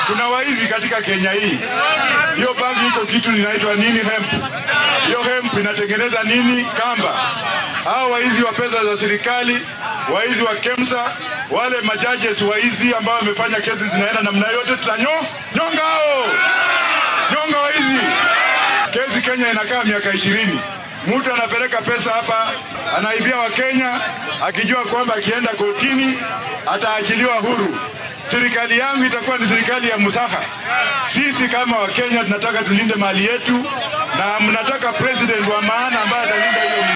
Kuna waizi katika Kenya hii. Hiyo bangi iko kitu inaitwa nini, hemp. Hiyo hemp inatengeneza nini, kamba. Hao waizi wa pesa za serikali, waizi wa KEMSA, wale majudges waizi ambao wamefanya kesi zinaenda namna yote, nyonga hao. Nyonga waizi. Kesi Kenya inakaa miaka 20. Mtu anapeleka pesa hapa, anaibia wa Kenya, akijua kwamba akienda kotini ataachiliwa huru. Serikali yangu itakuwa ni serikali ya musaha. Sisi kama wa Kenya tunataka tulinde mali yetu, na mnataka president wa maana ambaye atalinda hiyo